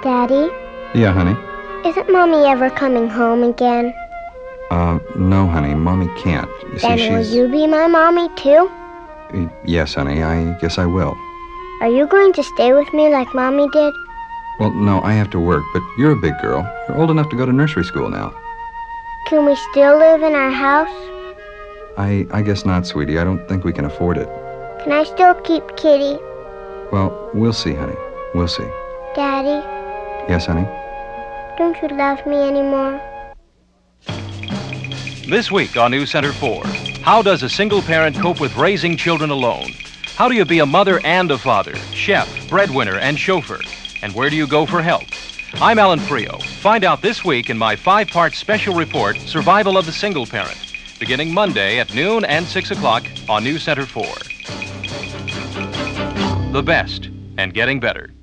Daddy? Yeah, honey? Isn't Mommy ever coming home again? No, honey. Mommy can't. You see, Then will you be my Mommy, too? Yes, honey. I guess I will. Are you going to stay with me like Mommy did? Well, no, I have to work, but you're a big girl. You're old enough to go to nursery school now. Can we still live in our house? I guess not, sweetie. I don't think we can afford it. Can I still keep Kitty? Well, we'll see, honey. We'll see. Daddy, Yes, honey? don't you love me anymore? This week on News Center 4, how does a single parent cope with raising children alone? How do you be a mother and a father, chef, breadwinner, and chauffeur? And where do you go for help? I'm Alan Frio. Find out this week in my 5-part special report, Survival of the Single Parent, beginning Monday at noon and 6 o'clock on News Center 4. The best and getting better.